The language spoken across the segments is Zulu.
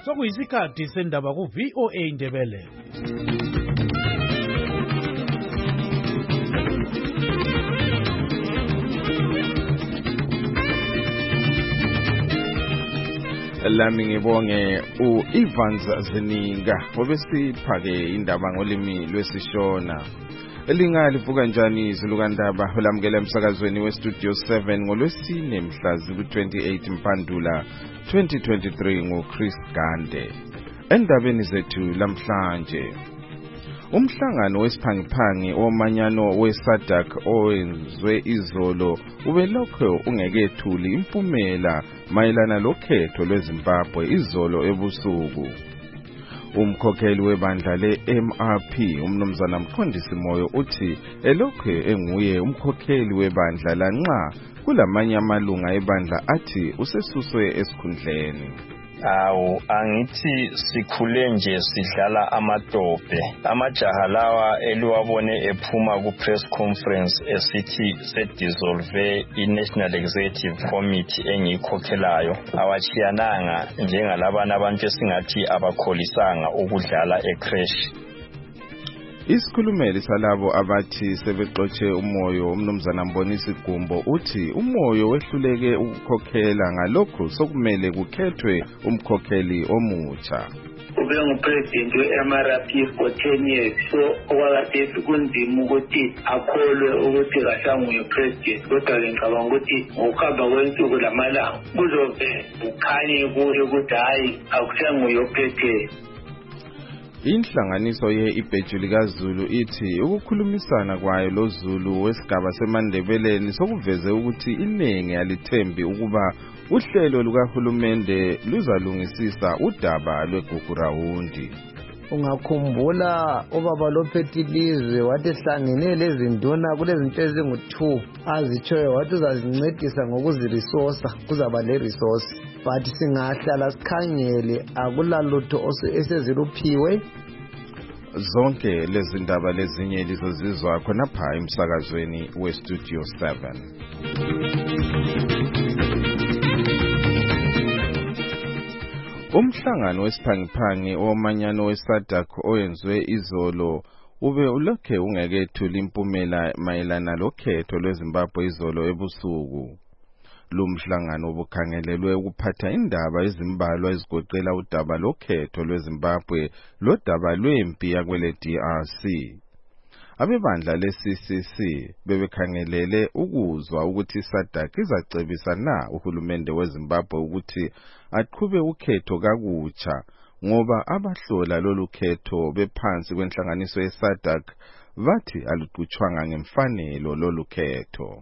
Sokuyisikhathi sendaba ku VOA Indebele. Lami ngibonge u-Evans Zininga obesiphake indaba ngolimi lwesishona. Elingalivuka kanjani izulu kandaba olamukela emsakazweni weStudio 7 ngolwesine mhla ziku-28 Mpandula 2023 nguChris Gande. Endabeni zethu lamhlanje, umhlangano wesiphangiphangi omanyano weSADC owenzwe izolo ubelokho ungekethuli impumela mayelana lokhetho lweZimbabwe izolo ebusuku. Umkhokheli webandla le-MRP umnumzana Mqondisi Moyo uthi elokho enguye umkhokheli webandla lanxa kulamanye amalunga ebandla athi usesuswe esikhundleni. Angithi sikhule nje sidlala amatope. Amajaha lawa eliwabone ephuma ku-press conference esithi se-dissolve i-National Executive Committee engiyikhokhelayo. Awachiyananga njengalabana abantu esingathi abakholisanga ukudlala ecrash. Isikhulumeli salabo abathi sebexotshe umoyo umnumzana Mbonisi Gumbo uthi umoyo wehluleke ukukhokhela ngalokho sokumele kukhethwe umkhokheli omutsha. Ube ngupresident we-MRP for 10 years, so okwakade kunzima ukuthi akholwe ukuthi kasanguye president, kodwa ngicabanga ukuthi ngokuhamba kwensuku lamalanga kuzobe kukhanye kuye ukuthi hayi akusanguye ophethe. Inhlanganiso ye-Ibheju likaZulu ithi ukukhulumisana kwayo lo Zulu wesigaba seMandebeleni sokuveze ukuthi iningi alithembi ukuba uhlelo lukahulumende luzalungisisa udaba lweGugurawundi. Ungakhumbula ubaba lophethe ilizwe wathi hlangene lezinduna kulezinto ezingu-2 azitshoyo wathi uzazincedisa ngokuziresourca, kuzaba le-resource. But singahlala sikhangele akulalutho eseziluphiwe. Zonke lezi ndaba lezinye lizozizwa khonapha emsakazweni weStudio 7. Umhlangano wesiphangiphangi omanyano weSADC oyenzwe izolo ube ulokhe ungekethuli impumela mayelana lokhetho lweZimbabwe izolo ebusuku. Lumhlangano ubukhangelelwe ukuphatha indaba ezimbalwa ezigoqela udaba lokhetho lweZimbabwe lodaba lwempi yakwele DRC. Abebandla le-CCC bebekhangelele ukuzwa ukuthi iSADC izacebisa na uhulumende weZimbabwe ukuthi aqhube ukhetho kakutsha ngoba abahlola lolu khetho bephansi kwenhlanganiso yeSADC bathi aluqhutshwanga ngemfanelo lolu khetho.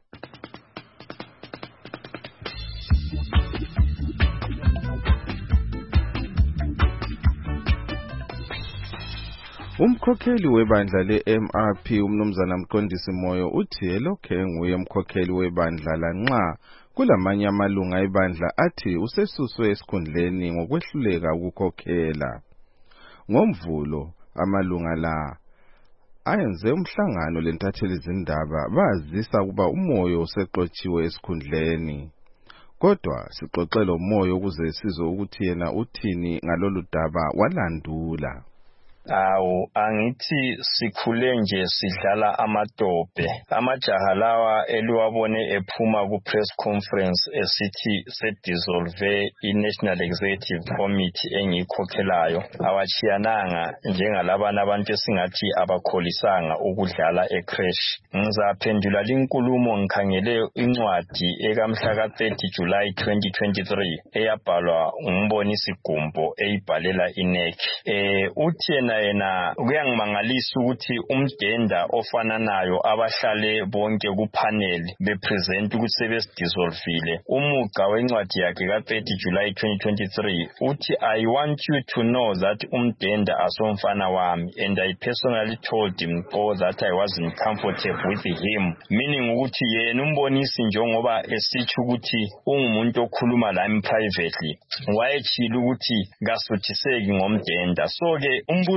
Umkhokheli webandla le-MRP umnumzana Mqondisi Moyo uthi elokho enguye umkhokheli webandla lanxa kulamanye amalunga ebandla athi usesuswe esikhundleni ngokwehluleka ukukhokhela. NgoMvulo amalunga la ayenze umhlangano lentatheli izindaba bazisa ukuba umoyo useqotshiwe esikhundleni. Kodwa sixoxela umoyo ukuze sizwe ukuthi yena uthini ngalolu daba walandula. Angithi sikhule nje sidlala amatope. Amajaha lawa eliwabone ephuma ku-press conference esithi se-dissolve i-National Executive Committee engiyikhokhelayo. Awachiyananga njengalabana abantu esingathi abakholisanga ukudlala ecrash. Ngizaphendula linkulumo ngikhangele incwadi ekamhla ka-30 July 2023 eyabhalwa nguMbonisi Gumbo eyibhalela iNEC. Uthi yena kuyangimangalisa ukuthi umdenda ofananayo abahlale bonke kupanel bepresent ukuthi sebedissolvile. Umuqa wencwadi yakhe ka-30 July 2023 uthi I want you to know that umdenda asomfana wami and I personally told him that I wasn't comfortable with him, meaning ukuthi yena umbonisi njengoba esitsho ukuthi ungumuntu okhuluma lami privately wayechila ukuthi kasuthiseki ngomdenda. So ke umbuzo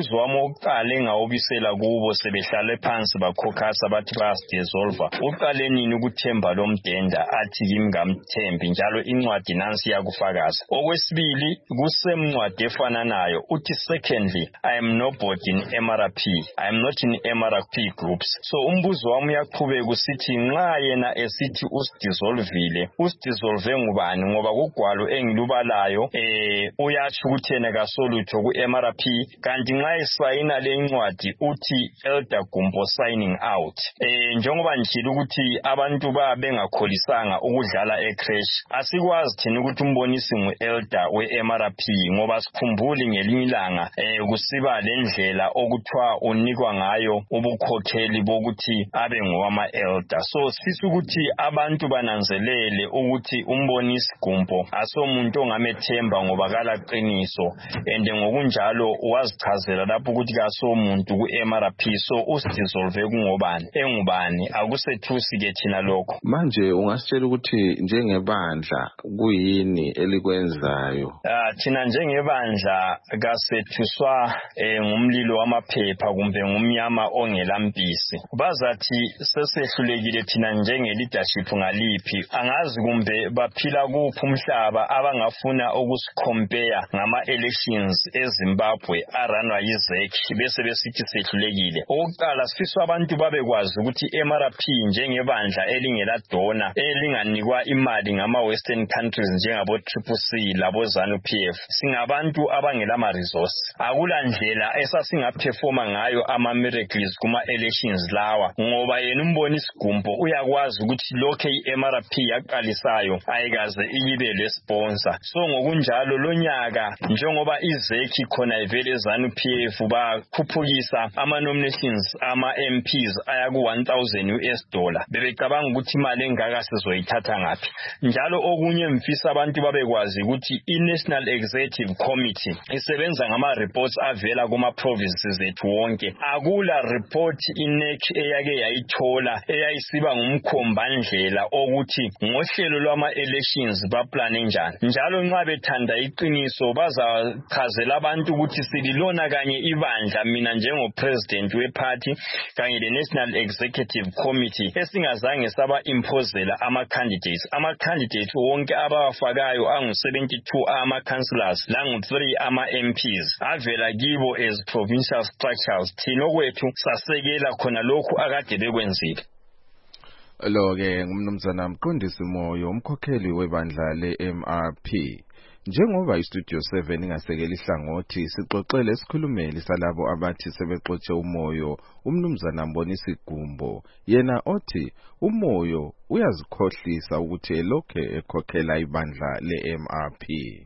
umbuzo wami oqala engawubisela kubo sebehlale phansi bakhokhasa bathi bayasidesolva uqale nini ukuthemba lo mdenda athi kimi ngamthembi njalo incwadi nansi yakufakaza. Okwesibili kusemncwadi efana nayo uthi secondly I am nobody in MRP, I am not in MRP groups. So umbuzo wami uyaqhubeka usithi nxa yena esithi usidisolve ngubani ngoba kugwalo engilubalayo uyatsho ukuthi yena kasolutho ku MRP kanti nxa esayina le ncwadi uthi Elder Gumbo signing out. Njengoba njilo ukuthi abantu bengakholisanga ukudlala ecrash asikwazi thina ukuthi umbonisi ngu-elder we-MRP ngoba sikhumbuli ngelinye ilanga kusiba lendlela okuthiwa unikwa ngayo ubukhokheli bokuthi abe ngowama-elder. So sifisa ukuthi abantu bananzelele ukuthi umbonisi Gumbo asomuntu ongamethemba ngoba kalaqiniso and ngokunjalo wazichazela lapho ukuthi kasomuntu ku-MRP. So usidisolve kungobani engubani akusethusi ke thina lokho. Manje ungasitshela ukuthi njengebandla kuyini elikwenzayo? Thina njengebandla kasethuswa ngumlilo wamaphepha kumbe ngumnyama ongelampisi. Bazathi sesehlulekile thina njenge-leadership ngaliphi angazi kumbe baphila kuphi umhlaba abangafuna ukusicompare ngama-elections eZimbabwe aranwa yiZEC bese besithi sehlulekile. Okokuqala sifisa abantu babekwazi ukuthi MRP njengebandla elingeladona elinganikwa imali ngama-western countries njengabo CCC labo ZANU-PF singabantu abangelama resource. Akula ndlela esasingaperforma ngayo ama-miracles kuma-elections lawa ngoba yena umbonisi Gumbo uyakwazi ukuthi lokho i-MRP yaqalisayo ayikaze iyibe le-sponsor. So ngokunjalo lonyaka njengoba iZEC khona ivele ZANU-PF bakhuphukisa ama-nominations ama-MPs aya ku$1,000 bebecabanga ukuthi imali engaka sizoyithatha ngaphi. Njalo okunye mfisa abantu babekwazi ukuthi i-National Executive Committee isebenza ngama-reports avela kuma-provinces ethu wonke. Akula report iNEC eyake yayithola eyayisiba ngumkhombandlela okuthi ngohlelo lwama-elections baplane njani. Njalo nxa bethanda iqiniso bazachazela abantu ukuthi sililona kanye ibandla mina njengopresident weparty kanye le-National Executive Committee esingazange saba impozela ama-candidates. Ama-candidates wonke abawafakayo angu-72 ama-councillors langu-3 ama-MPs avela kibo as provincial structures. Thina okwethu sasekela khona lokhu akade bekwenzile. Lo-ke ngumnumzana Mqondisi Moyo umkhokheli webandla le-MRP. Njengoba iStudio 7 ingasekela ihlangothi sixoxele isikhulumeli salabo abathi sebexotshe umoyo umnumzana Mbonisi Gumbo yena othi umoyo uyazikhohlisa ukuthi elokhe ekhokhela ibandla le-MRP.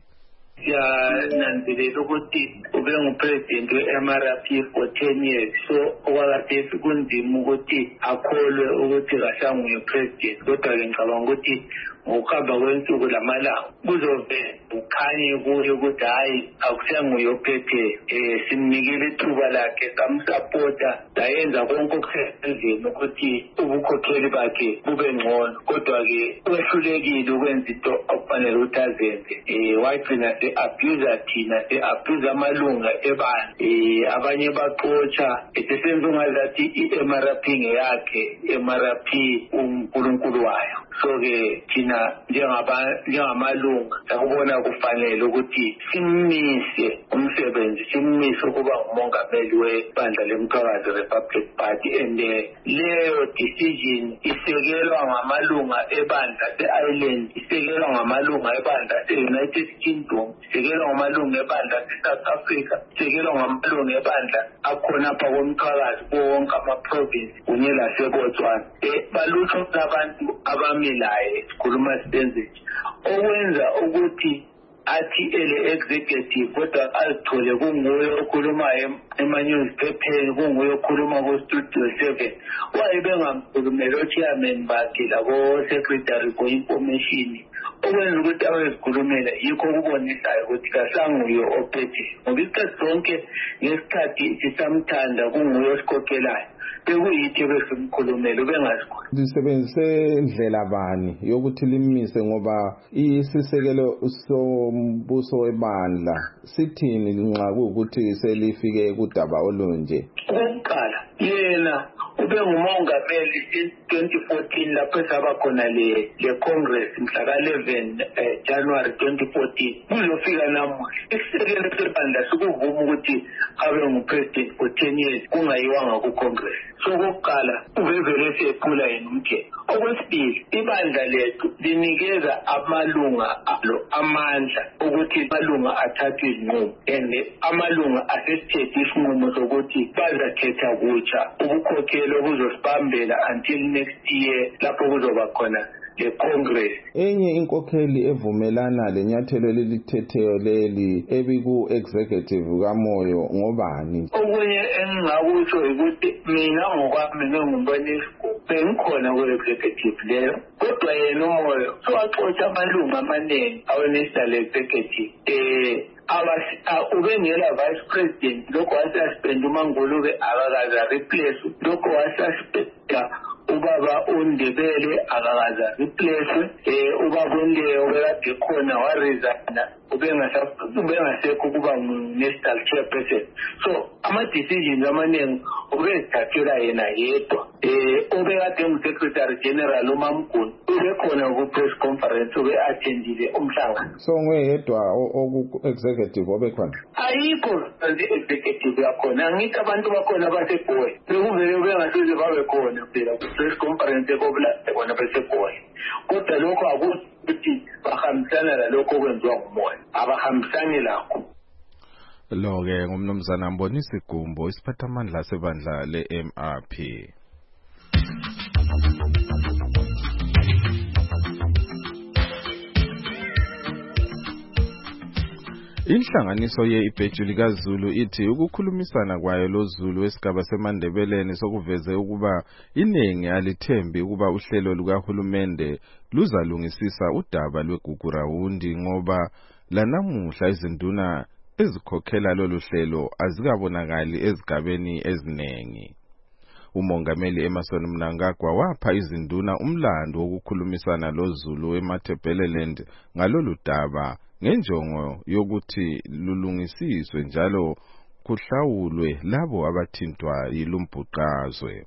Siyananzelela ukuthi ube ngupresident we-MRP for 10 years so okwakade kunzima ukuthi akholwe ukuthi kasanguye president kodwa-ke ngicabanga ukuthi ngokuhamba kwensuku lamalanga kuzovela ukhanye kuye ukuthi hhayi akusanguye ophethe simnikile ithuba lakhe samsapota sayenza konke okusendlini ukuthi ubukhokheli bakhe bube ngcono kodwa-ke wehlulekile ukwenza into okufanele ukuthi azenze wagcina se-abusa thina se-abusa amalunga ebandla abanye baxotsha esesenza ungazathi i-MRP ngeyakhe MRP uNkulunkulu wayo. So-ke thina njengamalunga sakubona kufanele ukuthi simmise umsebenzi simmise ukuba ngumongameli webandla leMthwakazi Republic Party and leyo decision isekelwa ngamalunga ebandla se-Ireland isekelwa ngamalunga ebandla se-United Kingdom isekelwa ngamalunga ebandla se-South Africa isekelwa ngamalunga ebandla akhona apha koMthwakazi wonke ama-province kunye laseBotswana. Balutho abantu abamilayo sikhuluma sibenze okwenza ukuthi athi ele-executive kodwa azithole kunguye okhulumayo ema-newspapers kunguye okhuluma ku-Studio 7 wayebengamkhulumela o-chairman bakhe labo-secretary for-information okwenza ukuthi abezikhulumela yikho okubonisayo ukuthi kasanguye ophethe ngoba isikhathi sonke ngesikhathi sisamthanda kunguye osikhokhelayo bekuyithi besimkhulumela ubengazikhona. Lisebenzise indlela bani yokuthi limise ngoba isisekelo sombuso webandla sithini nxa kuukuthi selifike kudaba olunje? Okokuqala yena ubengumongameli in-2014 lapho esaba khona le Congress mhla ka-11 January 2014 kuzofika namuhla isisekelo sebandla sikuvuma ukuthi abe ngupresident for 10 years kungayiwanga ku-Congress. So okokuqala uvevele esephula yena umthetho. Okwesibili ibandla lethu linikeza amalunga alo amandla ukuthi amalunga athathe izinqumo and amalunga asesithethe isinqumo sokuthi bazakhetha kutsha ubukhokheli obuzosibambela until next year lapho kuzoba khona le Congress. Enye inkokheli evumelana lenyathelo lelitetheyo leli ebiku-executive kaMoyo ngobani? Okunye engingakusho ukuthi mina ngokwami ngingumbonisi bengikhona ku-executive leyo kodwa yena uMoyo sowaxotsha amalunga amaningi awe-national executive ubengela vice president lokho wasuspend uMangulube akakaza replace lokho wasuspenda ubaba uNdebele akakaza replace ubaba uNleyo bekade khona waresigna ubengasekho kuba national chairperson. So ama-decisions amaningi ubezithathela yena yedwa. Obekade ngu-secretary general uMamguni ubekhona ku-press conference ube-attendile umhlangano. So nguyedwa oku-executive obekhona? Ayikho executive yakhona, angithi abantu bakhona baseGoli bekuvele bengaseze babe khona phela ku-press conference ekobulase khona baseGoli kodwa lokho akuthi bahambisana lalokho okwenziwa nguMoyo, abahambisani lakho. Lo-ke ngumnumzana Mbonisi Gumbo, isiphathamandla sebandla le-MRP. Inhlanganiso ye-Ibheju likaZulu ithi ukukhulumisana kwayo loZulu esigaba seMandebeleni sokuveze ukuba iningi alithembi ukuba uhlelo lukahulumende luzalungisisa udaba lweGugurawundi ngoba lanamuhla izinduna ezikhokhela lolu hlelo azikabonakali ezigabeni eziningi. Umongameli Emmerson Mnangagwa wapha izinduna umlando wokukhulumisana loZulu eMatabeleland ngalolu daba ngenjongo yokuthi lulungisiswe njalo kuhlawulwe labo abathintwa yilumbhuqazwe.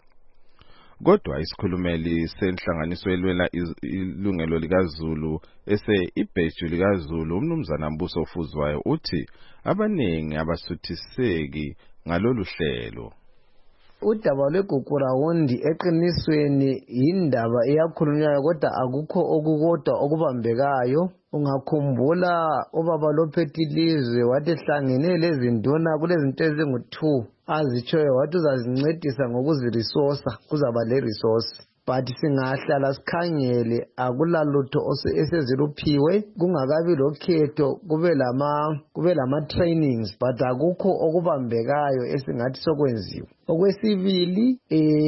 Kodwa isikhulumeli senhlanganiso elwela ilungelo likaZulu ese-Ibheju likaZulu umnumzana Mbuso Fuzwayo uthi abaningi abasuthiseki ngalolu hlelo. Udaba lweGugurawundi eqinisweni indaba eyakhulunywayo kodwa akukho okukodwa okubambekayo. Ungakhumbula ubaba lophethe ilizwe wathi ehlangene lezinduna kulezinto ezingu-2 azitshoyo wathi uzazincedisa ngokuzirisosa kuzaba le-resource. But singahlala sikhangele akulalutho eseziluphiwe kungakabi lokhetho kube lama-trainings but akukho okubambekayo esingathi sokwenziwa. Okwesibili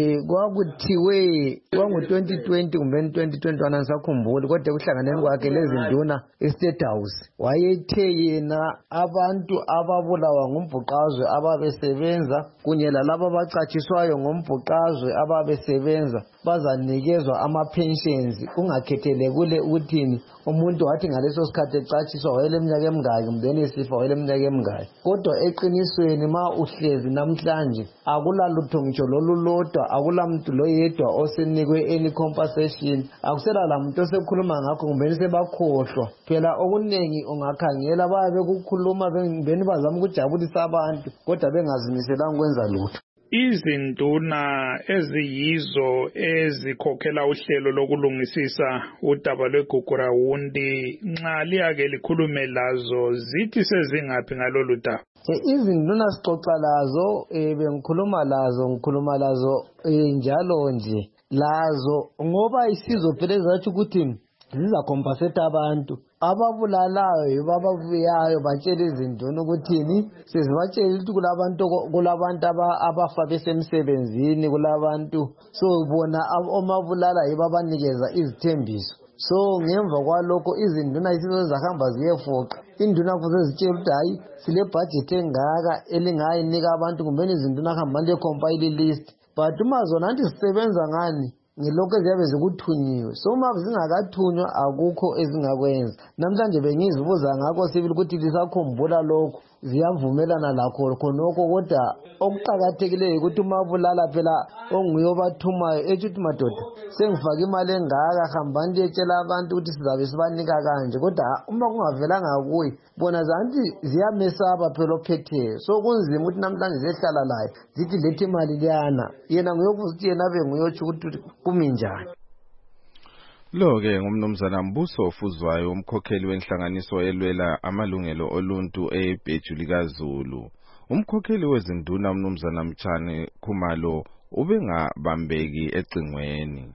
kwakuthiwe kwangu-2020 kumbe 2021 angisakhumbuli kodwa kuhlanganeni kwakhe lezinduna e-State House wayethe yena abantu ababulawa ngumbhuqazwe ababesebenza kunye lalabo abacatshiswayo ngombhuqazwe ababesebenza bazanikezwa ama-pensions kungakhethelekile ukuthini umuntu wathi ngaleso sikhathi ecatshiswa wayeleminyaka emingaki mbeni esifa wayeleminyaka emingaki. Kodwa eqinisweni ma uhlezi namhlanje akulalutho ngitsho lolulodwa akulamuntu loyedwa osenikwe any compensation akusela lamuntu osekhuluma ngakho kumbeni sebakhohlwa phela okunengi ungakhangela bayabe kukhuluma beni bazama ukujabulisa abantu kodwa bengazimiselanga ukwenza lutho. Izinduna eziyizo ezikhokhela uhlelo lokulungisisa udaba lweGugurawundi nxa liyake likhulume lazo zithi sezingaphi ngalolu daba? Izinduna sixoxa lazo bengikhuluma lazo njalo nje lazo ngoba isizo phela ezathi ukuthi zizakompensate abantu ababulalayo yibo ababuyayo batshela izinduna ukuthini sezibatshela ukuthi kulabantu abafa besemsebenzini kulabantu so bona omabulala yibo abanikeza izithembiso. So ngemva kwalokho izinduna isizo zahamba ziyefoqa induna kuze zitshela ukuthi hayi sile budget engaka elingayinika abantu kumbeni izinduna hamba le compile list but uma zona anti sisebenza ngani ngilokho eziyabe zikuthunyiwe so uma zingakathunywa akukho ezingakwenza namhlanje bengizibuza ngakho sibili ukuthi lisakhumbula lokho ziyavumelana lakho khonokho kodwa okuqakathekileyo ukuthi uma bulala phela onguye obathumayo ethi ukuthi madoda sengifaka imali engaka hambani liyetshela abantu ukuthi sizabe sibanika kanje kodwa uma kungavelanga kuye bona zanti ziyamesaba phela ophetheyo so kunzima ukuthi namhlanje zehlala laye zithi lethe imali liyana yena nguyokuthi ukuthi yena benguyotsho ukuthi kumi njani. Lo-ke ngumnumzana Mbuso Ofuzwayo umkhokheli wenhlanganiso elwela amalungelo oluntu eBheju likaZulu. Umkhokheli wezinduna umnumzana Mtshani Khumalo ubengabambeki ecingweni.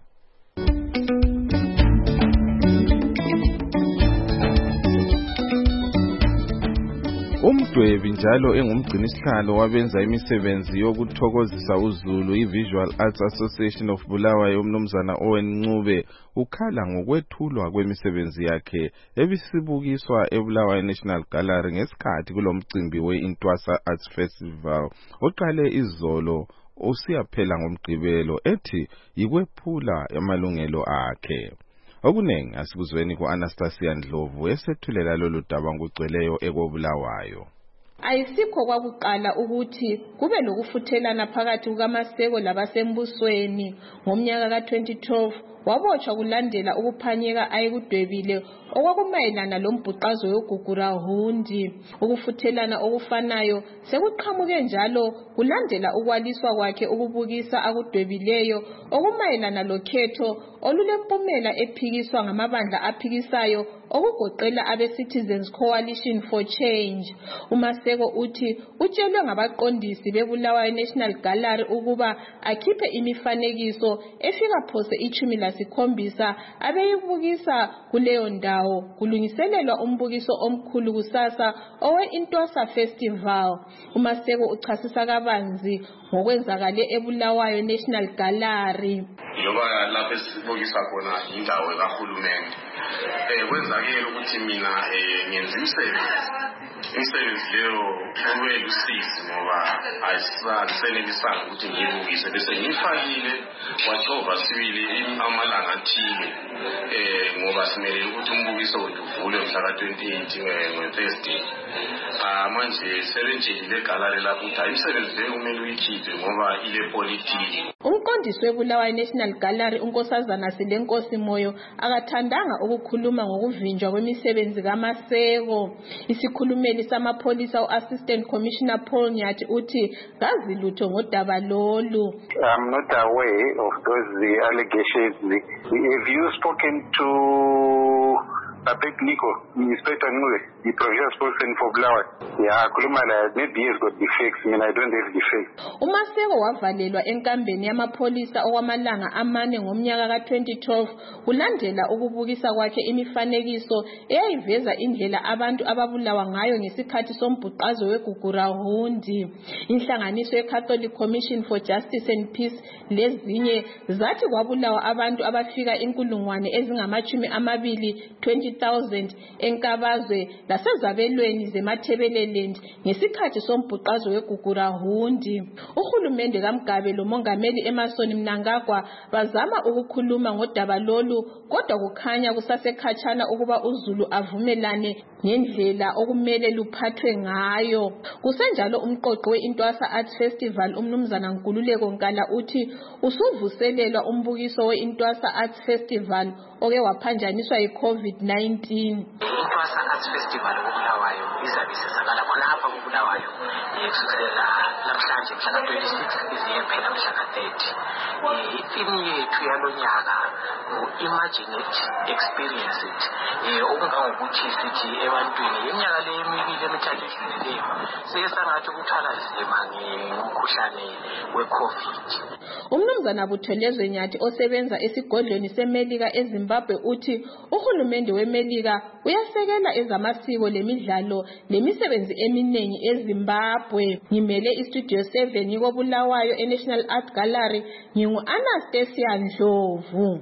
Umdwebi njalo engumgcinisihlalo wabenza imisebenzi yokuthokozisa uZulu iVisual Arts Association of Bulawayo umnumzana Owen Ncube ukhala ngokwethulwa kwemisebenzi yakhe ebisibukiswa eBulawayo National Gallery ngesikhathi kulomcimbi weIntwasa Arts Festival oqale izolo usiyaphela ngomgqibelo ethi yikwephula amalungelo akhe. Okunengi asikuzweni ku-Anastasia Ndlovu esethulela lolu daba ngugcweleyo ekobulawayo. Ayisikho kwakuqala ukuthi kube lokufuthelana phakathi kukaMaseko labasembusweni ngomnyaka ka-2012 wabotshwa kulandela ukuphanyeka ayekudwebile okwakumayelana lombhuqazo yoGugura Hundi. Ukufuthelana okufanayo sekuqhamuke njalo kulandela ukwaliswa kwakhe ukubukisa akudwebileyo okumayelana lokhetho olulempumela ephikiswa ngamabandla aphikisayo okugoqela abe-Citizens Coalition for Change. uMaseko uthi utshelwe ngabaqondisi beBulawayo National Gallery ukuba akhiphe imifanekiso efika phose 17 abeyibukisa kuleyo ndawo kulungiselelwa umbukiso omkhulu kusasa owe-Intwasa Festival. uMaseko uchasisa kabanzi ngokwenzakale eBulawayo National Gallery. Yoba lapho esibukisa khona indawo kahulumende kwenzakile ukuthi mina ngenza imisebenzi leyo kube lusizi ngoba ayisenelisanga ukuthi ngiyibukise bese ngifakile wajova sibili amalanga athile ngoba simele ukuthi umbukiso wethu uvule mhla ka-28 ngeThursday. Manje sebentshelile egalari lapho ukuthi imisebenzi leyo kumele uyikhiphe ngoba ile politiki. Umqondisi weBulawayo National Gallery uNkosazana Silenkosi Moyo akathandanga ukukhuluma ngokuvinjwa kwemisebenzi kaMaseko. Isikhulumeli samapholisa uAssistant Commissioner Paul Nyathi uthi ngazilutho ngodaba lolu. I'm not aware of those allegations. Have you spoken to Abed Nico, Inspector Ncube, the provincial spokesman for Bulawayo? Yeah, Kulumala, maybe he's got the facts. I mean, I don't have the facts. uMaseko wavalelwa enkambeni yamapholisa okwamalanga 4 ngomnyaka ka-2012 kulandela ukubukisa kwakhe imifanekiso eyayiveza indlela abantu ababulawa ngayo ngesikhathi sombhuqazo weGugura Hundi. Inhlanganiso yeCatholic Commission for Justice and Peace lezinye zathi kwabulawa abantu abafika 20,000 enkabazwe lasezabelweni zeMathebeleland ngesikhathi sombhuqazo weGugura Hundi. Uhulumende kaMgabe lomongameli Emmerson Mnangagwa bazama ukukhuluma ngodaba lolu kodwa kukhanya kusasekhatshana ukuba uZulu avumelane ngendlela okumele luphathwe ngayo. Kusenjalo umqoqo weIntwasa Arts Festival umnumzana Nkululeko Nkala uthi usuvuselelwa umbukiso weIntwasa Arts Festival oke waphanjaniswa yiCovid-19. Intwasa Arts Festival kuBulawayo izabe isizakala khonapha kuBulawayo kusukela namhlanje mhla ka-26 iziye phela mhla ka-30. Itheme yethu yalonyaka Imagine it, experience it. Okungangokuthi sithi ebantwini iminyaka le emibili emithathu edlulileyo sesangathi ukuthwala nzima ngomkhuhlane weCovid. Umnumzana Buthelezwe Nyathi osebenza esigodlweni seMelika eZimbabwe uthi uhulumende weMelika uyasekela ezamasiko lemidlalo lemisebenzi eminengi eZimbabwe. Ngimele iStudio 7 ngikobulawayo eNational Art Gallery ngingu-Anastasia Ndlovu.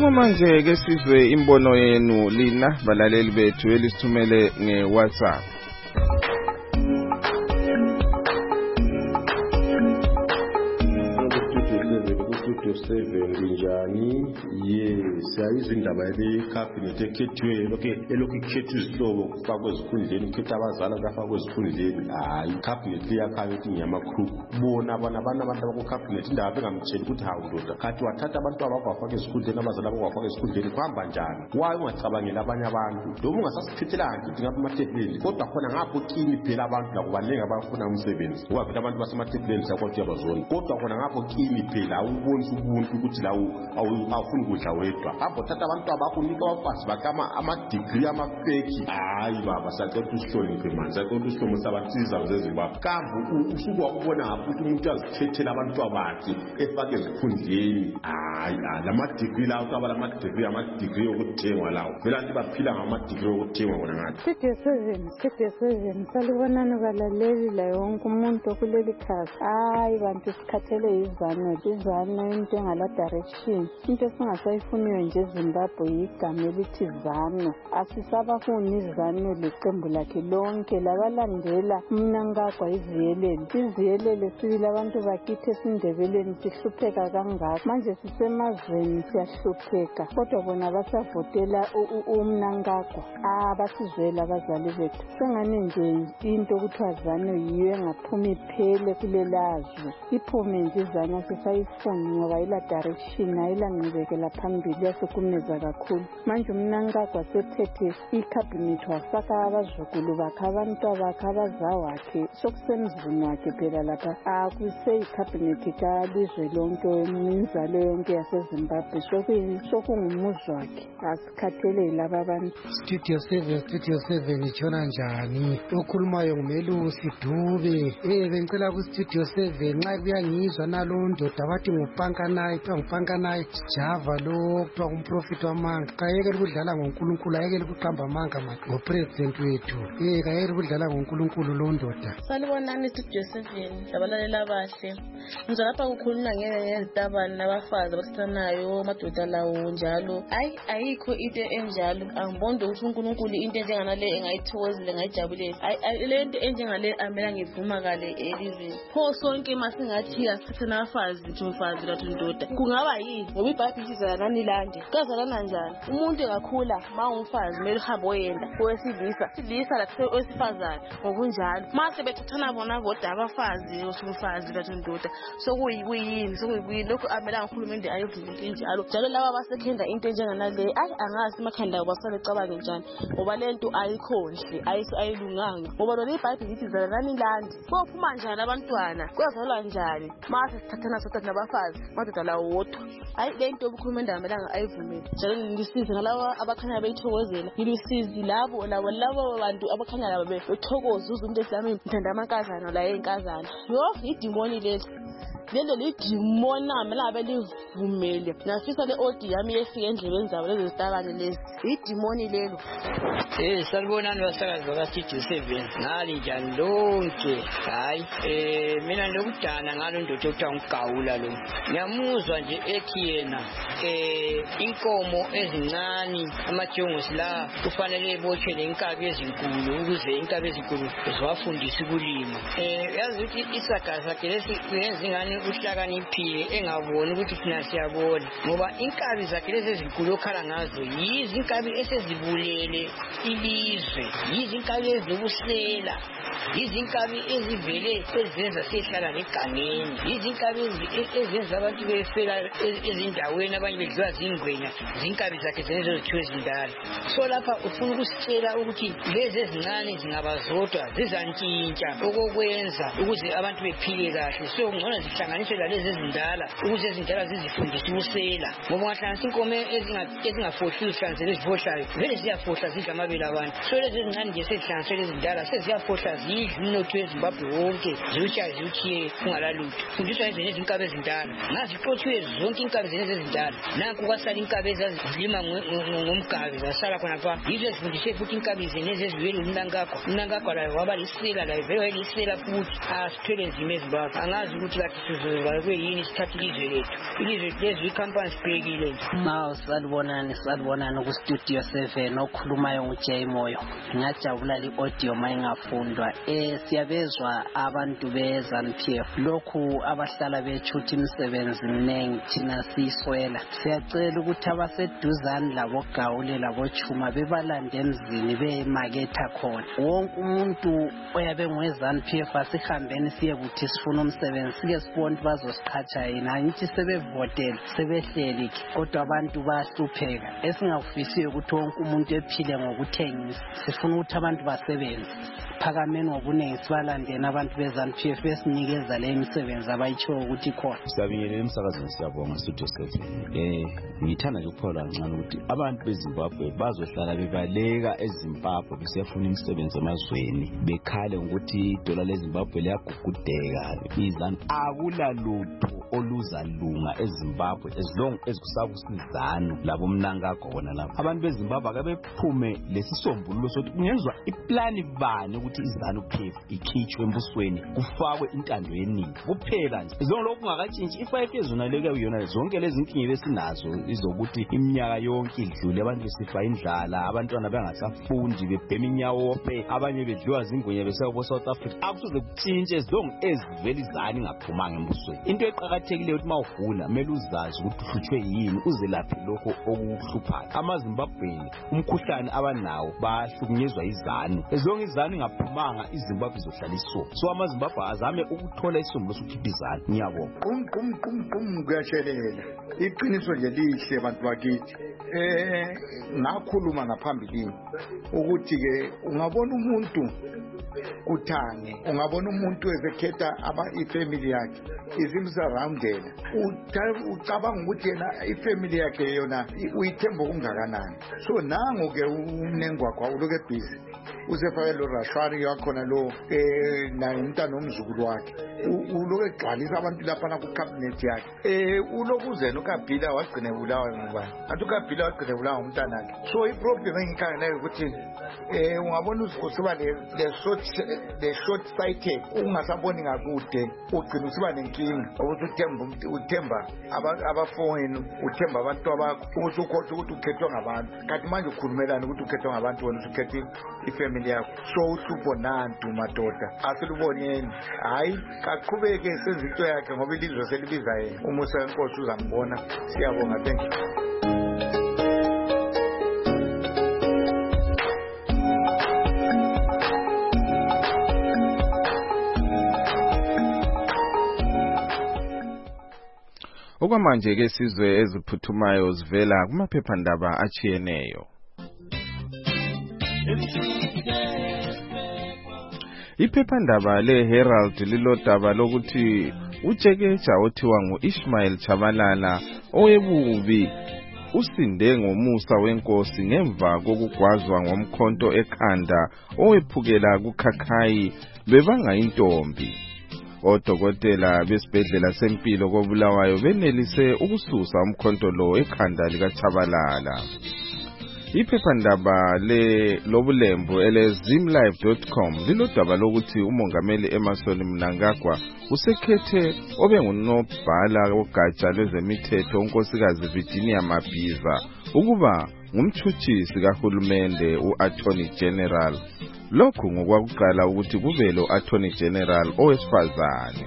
Okwamanje ke sizwe imbono yenu lina balaleli bethu elisithumele ngeWhatsApp. Studio 7 kunjani? Yes, ayizindaba yecabinet ekhethiweyo elokhu ikhetha izihlobo kufakwe ezikhundleni, ikhetha abazali abafakwe ezikhundleni. Hayi, icabinet liyakhayo ukuthi ngiyamakruku. Bona abantu abakucabinet indaba bengamtsheli ukuthi hawu ndoda, kathi wathatha abantu abakho wafaka ezikhundleni, abazali abakho wafaka ezikhundleni, kuhamba njani? Waye ungacabangela abanye abantu. Noma ungasasiphethela ukuthi ngapha amathebuleni, kodwa khona ngapho kini phela abantu la kubaningi abafuna umsebenzi. Ngoba phela abantu basemathebuleni sakwathi yabazona. Kodwa khona ngapho kini phela awubonisa ubuntu ukuthi lawo awufuni kudla wedwa. Apho thatha abantu abakunika abafazi bakama ama-degree ama-fake. Hayi baba, sacela usihloniphe manje, sacela usihloniphe sabantsiza zeZimbabwe. Kambe usuku wakubona ngapha ukuthi umuntu azikhethela abantu abakhe efake ezikhundleni. Hayi, lama-degree lawo kaba ama-degree okuthengwa lawo. Vele abantu baphila ngama-degree okuthengwa kona ngathi. Studio 7 salibonani balaleli la yonke umuntu okuleli khasi. Hayi bantu sikhathele izano into engala direction. Into esingasayifuniyo nje eZimbabwe igama elithi ZANU. Asisabafuni izano leqembu lakhe lonke labalandela Mnangagwa iziyelele sibili abantu bakithi esindebeleni sihlupheka kangaka. Manje sisemazweni siyahlupheka, kodwa bona basavotela uMnangagwa. Basizwela abazali bethu. Sengani nje into kuthiwa ZANU yiyo engaphumi iphele kulelazwe. Iphume nje izano sisayifuni ngoba ila direction ayila ngibekela phambili yasekumenza kakhulu. Manje uMnangagwa sethethe icabinet wafaka abazukulu bakhe, abantu bakhe, abazawakhe, sokusemzini wakhe phela lapha. Akuse icabinet kalizwe lonke, imizalo yonke yaseZimbabwe sokungumuzi wakhe. Asikhathele laba abantu. Studio 7 itshona njani? Okhulumayo nguMelusi Dube. Bengicela ku Studio 7 nxa kuyangizwa nalo ndoda bathi ngupankanayi Java lo kuthiwa umprofit wamanga. Kayekele ukudlala ngoNkulunkulu, ayekele ukuqamba amanga ngopresident wethu. Kayekele ukudlala ngoNkulunkulu lo ndoda. Salibonani Studio 7 labalalela abahle. Nje lapha kukhulunywa ngezitabane nabafazi abathathanayo amadoda lawo njalo. Ayikho into enjalo. Angibonde ukuthi uNkulunkulu into enjenganale engayithokozile ngayijabulela. Le nto enjengale amela ngivuma kale elizweni. Pho sonke masingathi asithathana abafazi mfazi lathi ndoda. Kungaba yini? Ngoba iBhayibheli iza nani lande. Kazalana njani? Umuntu engakula mawumfazi kumele uhambe oyenda owesilisa lathi owesifazane ngokunjalo. Mase bethathana bona bodwa abafazi osumfazi lathi ndoda. Sokuyini lokho amela uNkulunkulu ayivuma njalo. Njalo laba abasekhenda into enjenganale angazi emakhanda abo basale cabange njani. Ngoba lento ayikho nhle, ayilunganga. Ngoba lo iBhayibheli ithi zalana lande. Kophuma njani abantwana? Kwazalwa njani? Mase sithathana sodwa nabafazi madoda lawo wodwa. Lento uNkulunkulu amelanga ayivumile. Njalo ngilisize ngalabo abakhanya beyithokozela. Ngilisize labo bantu abakhanya labo bethokoza umuntu ehlami mthanda amankazana la enkazana. Idimoni leli. Lelo lidimona amela belivumele. Ngafisa le odi yami yefika endlebeni zabo lezi zitabane lezi. Idimoni lelo. Salibonani basakazi bakaStudio 7. Nali njani lonke. Hayi, mina ndokudana ngalo ndoda okuthiwa uGawula lo. Ngiyamuzwa nje ethi yena inkomo ezincane amajongosi la kufanele ebotshwe inkabi ezinkulu ukuze inkabi ezinkulu ziwafundise ukulima. Yazi ukuthi isagazi sakhe lesi ingane uhlakaniphile engaboni ukuthi thina siyabona ngoba inkabi zakhe lezi ezinkulu okhala ngazo yizi inkabi esezibulele ilizwe, yizi inkabi ezobusela, yizi inkabi ezivele ezenza sihlala negangeni, yizi inkabi ezenza abantu befela ezindaweni abanye bedliwa zingwenya, zinkabi zakhe zenezo zithiwe ezindala. So lapha ufuna ukusitshela ukuthi lezi ezincane zingabazodwa zizantshintsha okokwenza ukuze abantu bephile kahle. So ngcono zihlanganiswe lalezi ezindala ukuze ezindala zizifundise ubusela. Ngoba ngahlanganisa inkomo ezingafohli zihlanganisele ezifohlayo vele ziyafohla zidla amabele abantu. So lezi ezincane nje sezihlanganisele ezindala seziyafohla zidla umnotho weZimbabwe wonke ziwutshiye kungalalutho. Fundiswa izinto ezinkabi ezindala ngazixotshiwe zonke futhi inkabi zeneze ezindala nanku kwasala inkabi ezazilima ngomgabi zasala khona pha yizo ezifundishe futhi inkabi zeneze eziwele umnankakho layo waba lisela layo vele waylisela futhi asithwele nzima eZimbabwe angazi ukuthi kathi sizoba kuyini sithatha ilizwe lethu lezi ikhampani sibhekile nje. Salibonani ku-Studio 7 okhulumayo nguJay Moyo. Ngajabula li-audio mayingafundwa. Siyabezwa abantu be-ZANU-PF lokhu abahlala bethuthi imisebenzi minengi thina siyiswela. Siyacela ukuthi abaseduzane labogawule labochuma bebalande emzini bemaketha khona. Wonke umuntu oyabe ngwe-ZANU-PF asihambeni siye kuthi sifuna umsebenzi sike sibone bazosiqhatsha yini. Angithi sebevotela sebehleli kodwa abantu bayahlupheka. Esingakufisiyo ukuthi wonke umuntu ephile ngokuthengisa. Sifuna ukuthi abantu basebenze. Phakameni ngobuningi sibalandeni abantu be-ZANU-PF besinikeza le imisebenzi abayitsho ukuthi khona. Siyabingelela emsakazweni siyabonga Studio 7. Ngithanda nje ukuphola kancane ukuthi abantu beZimbabwe bazohlala bebaleka eZimbabwe besiyafuna imisebenzi emazweni bekhale ukuthi idola leZimbabwe liyagugudeka. IZANU akulalutho oluzalunga eZimbabwe as long as kusakusizana labo mnankakho wona lapho. Abantu beZimbabwe akabephume lesisombululo sokuthi kungenzwa iplani bani ukuthi iZANU-PF ikhitshwe embusweni kufakwe intando yeningi kuphela nje. Zonke lokhu kungakatshintshi i5 years unaleka uyona zonke lezi inkingi besinazo izokuthi iminyaka yonke idlule abantu besifa indlala abantwana bangasafundi bebhema inyawophe abanye bedliwa zingwenye besekubo South Africa. Akusoze kutshintshe zonke ezivela iZANU ingaphumanga embusweni. Into eqhakathekileyo ukuthi mawugula mele uzazi ukuthi uhlutshwe yini uzelaphe lokho okuhluphayo. AmaZimbabweni umkhuhlane abanawo bahlukunyezwa iZANU. Zonke iZANU ingaphumanga iZimbabwe izohlala iso. So amaZimbabwe azame ukuthola isombululo sokukhipha iZANU. Ngiyabonga. Kuyatshelela. Iqiniso nje lihle abantu bakithi. Ngakhuluma ngaphambilini ukuthi ke ungabona umuntu kuthange ungabona umuntu ezekhetha ifamily yakhe izimsurroundela ucabanga ukuthi yena ifamily yakhe yona uyithemba kungakanani. So nango ke umnengwakho uloke busy usefake lo rashwari yakhona lo naye umntana omzukulu wakhe uloke egcwalisa abantu lapha ku cabinet yakhe ulokuzena uKabhila wagcina ebulawa ngubani athi uKabhila wagcina ebulawa ngumntana wakhe. So iproblem engikhangelayo ukuthi ungabona usiba le short sighted ungasaboni ngakude ugcina usiba nenkinga ukuthi uthemba abafowenu uthemba abantu abakho usukhohle ukuthi ukhethwa ngabantu kanti manje ukhulumelana ukuthi ukhethwa ngabantu wena usukhethe ifamily yakho. So uhlupho nantu madoda asiluboneni hayi kaqhubeke senze into yakhe ngoba ilizwe selibiza yena umusa wenkosi uzambona. Siyabonga. Thank you. Okwamanje ke sizwe eziphuthumayo zivela kumaphephandaba achiyeneyo. Iphephandaba leHerald lilodaba lokuthi uJekeja othiwa nguIsmail Chabalala owebubi usinde ngomusa wenkosi ngemva kokugwazwa ngomkhonto ekhanda owephukela kuKhakhayi bebanga intombi. Odokotela besibhedlela sempilo koBulawayo benelise ukususa umkhonto lo ekhanda likaChabalala. Iphephandaba lobulembu elezimlive.com lilodaba lokuthi umongameli Emmerson Mnangagwa usekhethe obengunobhala wogatsha lwezemithetho unkosikazi Virginia Mabhiza ukuba ngumtshutshisi kahulumende uAttorney General. Lokhu ngokwakuqala ukuthi kube lo Attorney General owesifazane.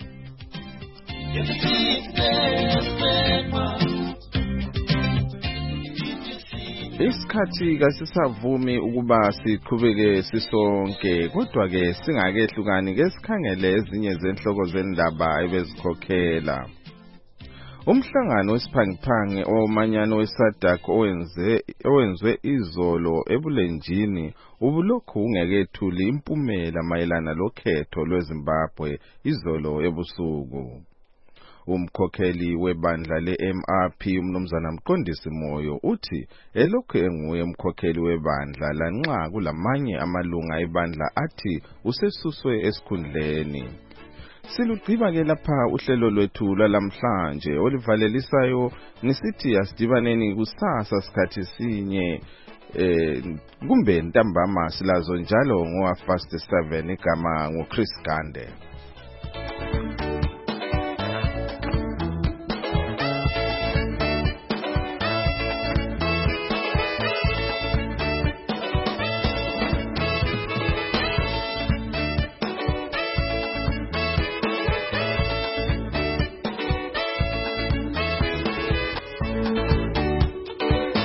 Isikhathi kasisavumi ukuba siqhubeke sisonke kodwa ke singakehlukani ke sikhangele ezinye zenhloko zendaba ebezikhokhela. Umhlangano wesiphangiphangi omanyano weSADC owenzwe izolo ebulenjini ubulokhu ungekethuli impumela mayelana lokhetho lweZimbabwe izolo ebusuku. Umkhokheli webandla leMRP umnumzana Mqondisi Moyo uthi elokhu enguye umkhokheli webandla lanxa kulamanye amalunga ebandla athi usesuswe esikhundleni. Silugqiba ke lapha uhlelo lwethu lwalamhlanje olivalelisayo ngisithi asidibaneni kusasa sikhathi sinye kumbe ntambama silazo njalo ngo 7:30 igama nguChris Gande.